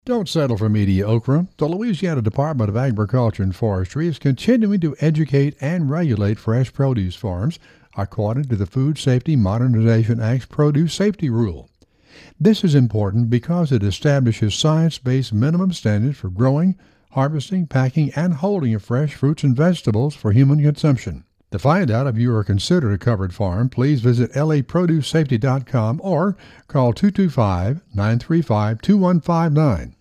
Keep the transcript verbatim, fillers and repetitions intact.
Don't settle for mediocre. The Louisiana Department of Agriculture and Forestry is continuing to educate and regulate fresh produce farms according to the Food Safety Modernization Act's Produce Safety Rule. This is important because it establishes science-based minimum standards for growing, harvesting, packing, and holding of fresh fruits and vegetables for human consumption. To find out if you are considered a covered farm, please visit L A produce safety dot com or call two two five, nine three five, two one five nine.